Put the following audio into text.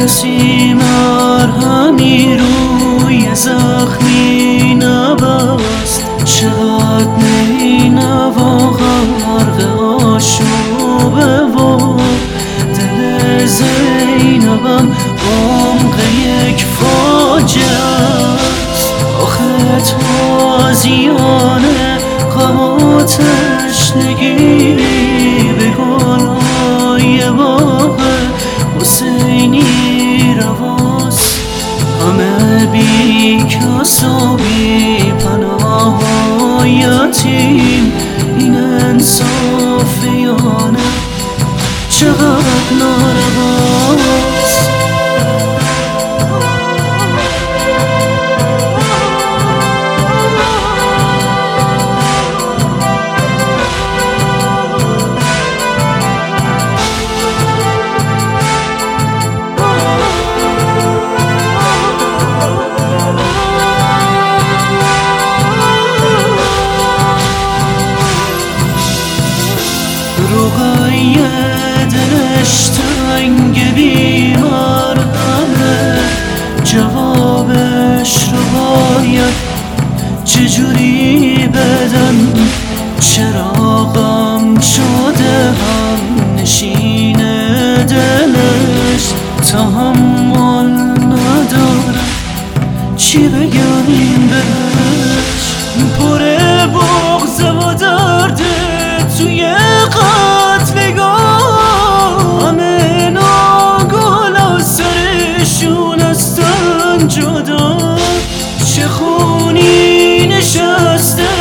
کسی مرهمی روی زخمی نبست، چقدر می نوا غرق آشوبه و دل زینبم عمق یک فاجعه است. آخه تازیان غم و تشنگی به گلهای باغ حسینی رواست، همه بی کس و بی پناه و یتیم. این انصافیانه چقدر نارواست. روغای دلش تنگ بیمارمه، جوابش رو باید چجوری بدم؟ چراغم شده هم نشین دلش، تحمل ندارم چی بگم بهش. پر بغض و درد توی قتلگاه، همه ناگل از سرشون هستن جدا. چه خونی نشسته